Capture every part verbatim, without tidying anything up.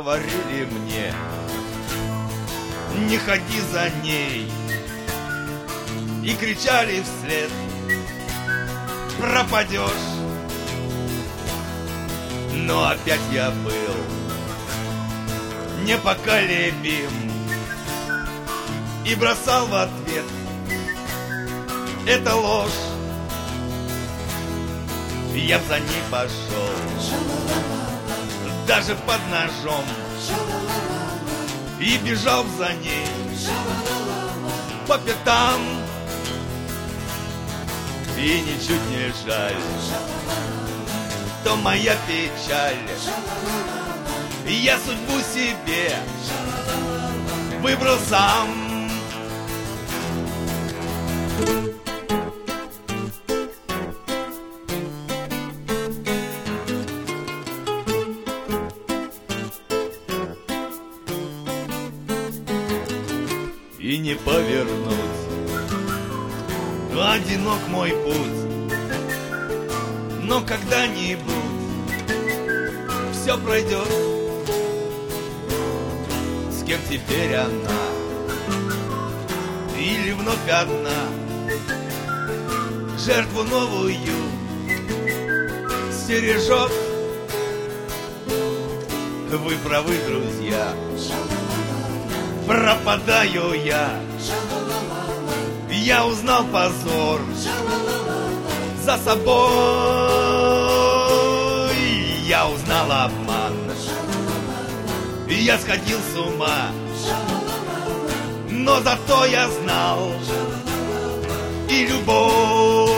говорили мне: не ходи за ней. И кричали вслед: пропадешь. Но опять я был непоколебим и бросал в ответ: это ложь. Я б за ней пошел даже под ножом и бежал б за ней по пятам. И ничуть не жаль, то моя печаль. Я судьбу себе выбрал сам. И не повернуть, одинок мой путь. Но когда-нибудь все пройдет. С кем теперь она? Или вновь одна? Жертву новую стережет. Вы правы, друзья, пропадаю я. Я узнал позор за собой. Я узнал обман. Я сходил с ума. Но зато я знал и любовь.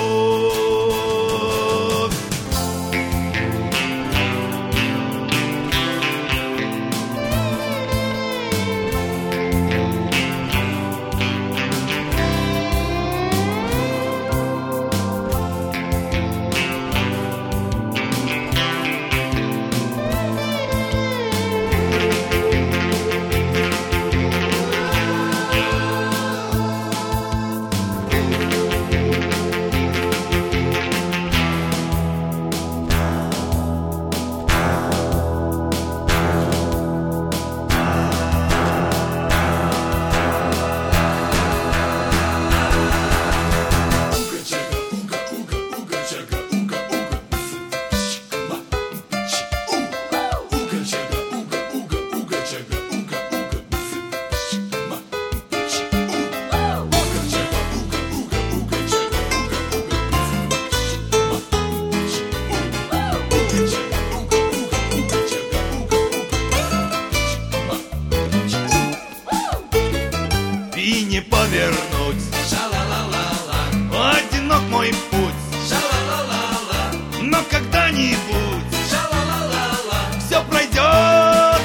И не повернуть, ша-ла-ла-ла-ла. Одинок мой путь, ша-ла-ла-ла-ла. Но когда-нибудь, ша-ла-ла-ла-ла, все пройдет.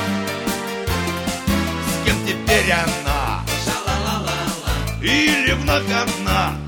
С кем теперь она, ша-ла-ла-ла-ла. Или вновь одна?